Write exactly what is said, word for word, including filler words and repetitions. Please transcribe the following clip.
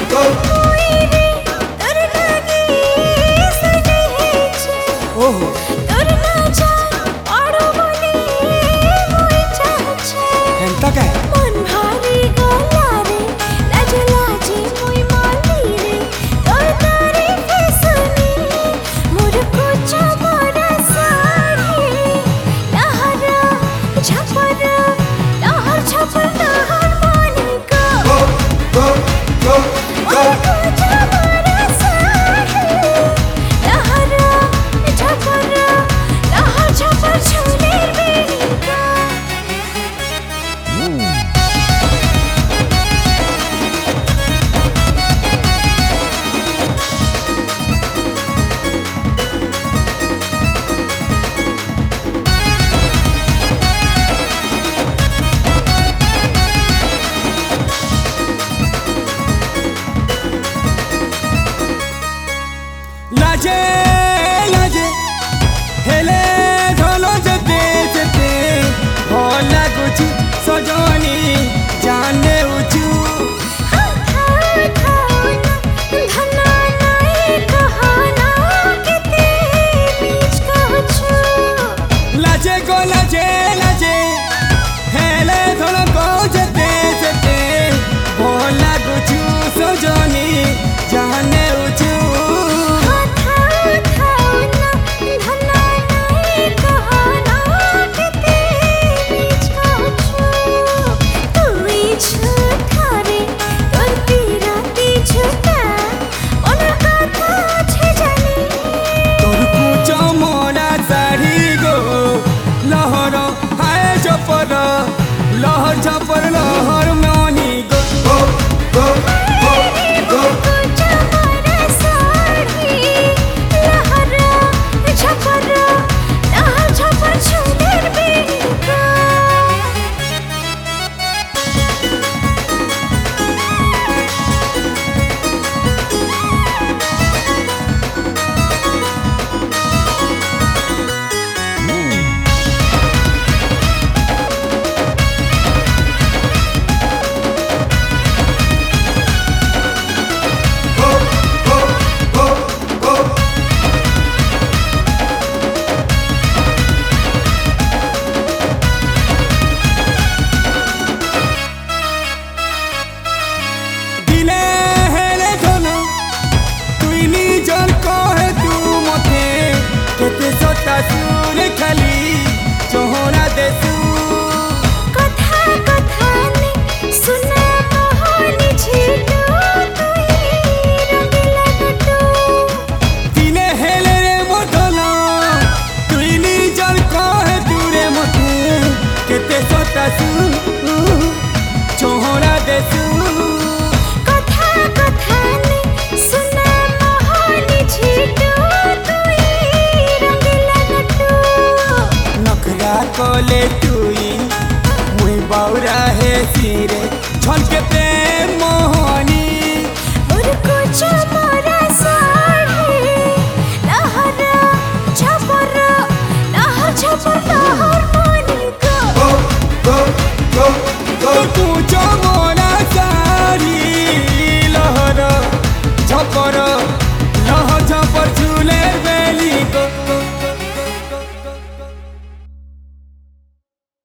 लाजे लाजे हेले धोलो जते जते भल लागुची सजनी जाने उचू लाजे गो लाजे लाजे हेले धोलो गो जते जते भल लागुची सजनी जाने उचू लहर झपर लहर मनी गो गो गो गो गो लहर झपर लहर झपर झूलेर बेगा सुर खाली चोहरा देसू कथा कथा ने सुना मोहनी झीटू तुई रंगीला गटू दिने हेले रे मोटला तुई निजल कहे दूरे मोटे केते सतासू चोहरा देसू कथा कथा ने सुना मोहनी झीटू कोले तुई मुई बाउरा है सिरे छल के